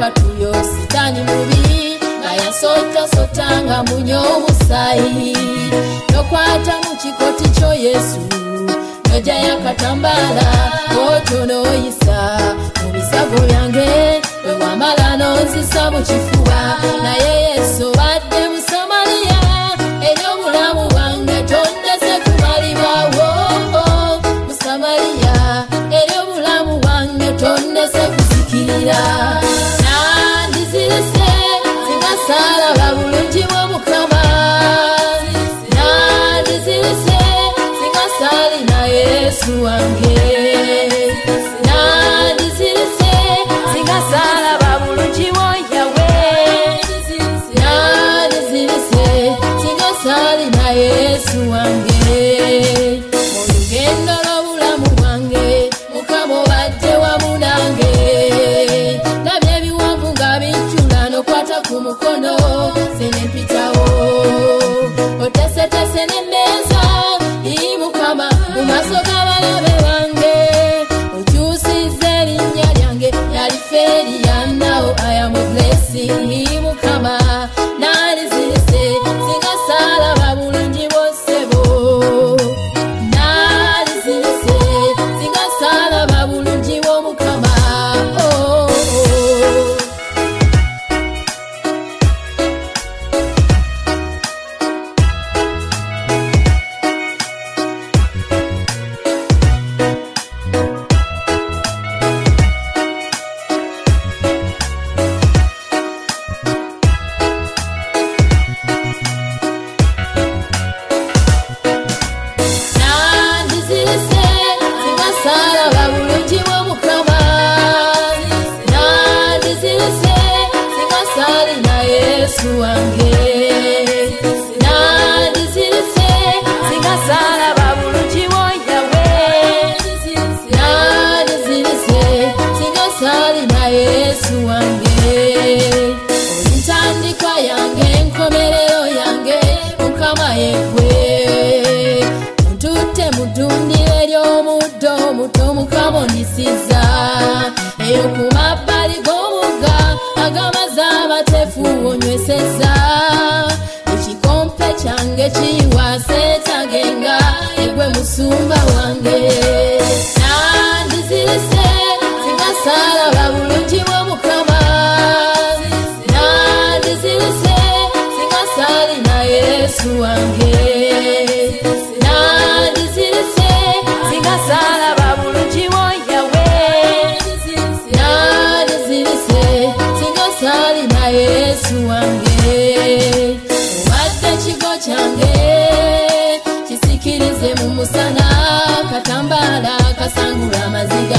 katuyo sitani mubi ngaya sota nga munyo musai nokwata mu kikoti kyo Yesu noja yakatambala otono yisa mu bisago byange we wamala nozisa mu kifuba naye Yesu badde mu Samaliya ery'obulamu bwange tondese kumalibwawo mu Samaliya ery'obulamu bwange tondese kuzikirira nandizirese singasala bulungi bw'Omukama nandizirese singasali na Yesu wange nandizirese singasala bulungi bw'Yawe nandizirese singasali na Yesu wange olugendo lw'obulamu bwange Mukama obadde wamu nange nabye ebiwanvu nga bijjula nokwata ku mukono sinempitawo otesetese n'emmeeza eri Mukama mu maaso g'abalabe bange okyusizza erinnya lyange yalifeeriya now I am a blessing Mukama nalizirese singasala bulungi bw'Ossebo nalizirese singasala bulungi bw'Omukama nandizirese singasala bulungi bw'Omukama nandizirese singasali na Yesu wange nandizirese singasala bulungi bw'Yawe nandizirese singasali na Yesu wange olintandikwa yange enkomerero yange Mukama yegwe ontutte mu ddundiro ery'omuddo omuto Mukama ondisiza eyo ku mabbali g'omugga ag'amazzi amateefu onyweseza ekikompe kyange kiyiwa seetagenga egwe musumba wange nandizirese singasala bulungi bw'Omukama nandizirese singasali na Yesu wange nandizirese singasala bulungi bw'Yawe nandizirese singasali na Yesu wange obadde ekigo kyange kisikirize mu musana katambala kasangula amaziga